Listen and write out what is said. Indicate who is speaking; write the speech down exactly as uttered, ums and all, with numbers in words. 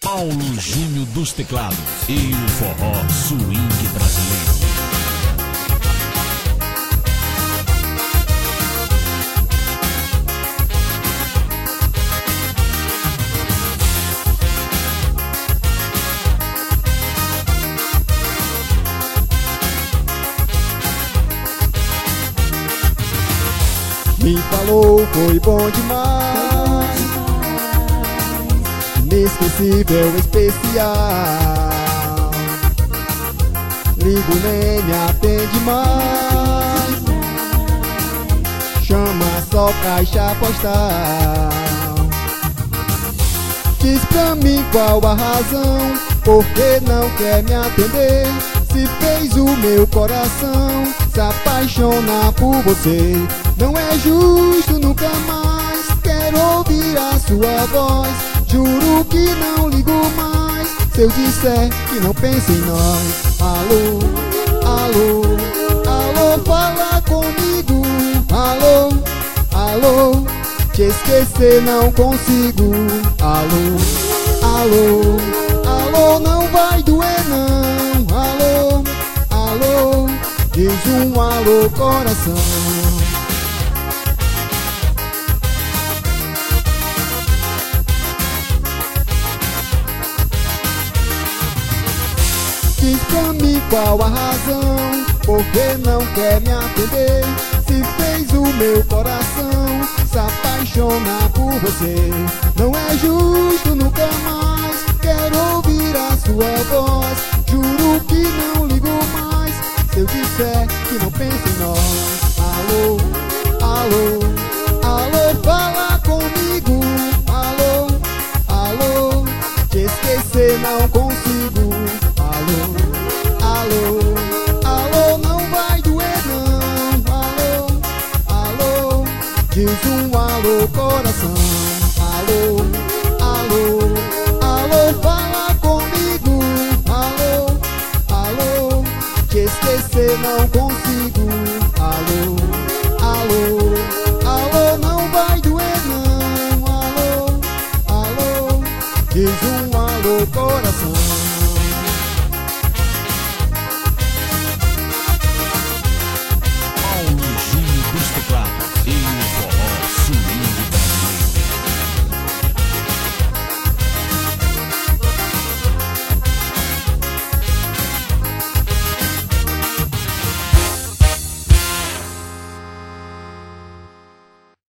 Speaker 1: Paulo Júnior dos teclados e o forró swing brasileiro.
Speaker 2: Me falou, foi bom demais, inesquecível, especial. Ligo, nem me atende mais, chama só caixa postal. Diz pra mim qual a razão, por que não quer me atender? Se fez o meu coração se apaixonar por você. Não é justo, nunca mais quero ouvir a sua voz. Juro que não ligo mais se eu disser que não penso em nós. Alô, alô, alô, fala comigo. Alô, alô, te esquecer não consigo. Alô, alô, alô, não vai doer não. Alô, alô, diz um alô coração. Diz pra mim qual a razão, por que não quer me atender? Se fez o meu coração se apaixonar por você. Não é justo, nunca mais quero ouvir a sua voz. Juro que não ligo mais se eu disser que não penso em nós. Alô, alô, alô, fala comigo. Alô, alô, te esquecer não consigo. Alô, alô, alô, não vai doer não. Alô, alô, diz um alô coração. Alô, alô, alô, fala comigo. Alô, alô, te esquecer não consigo. Alô, alô, alô, não vai doer não. Alô, alô, diz um alô coração.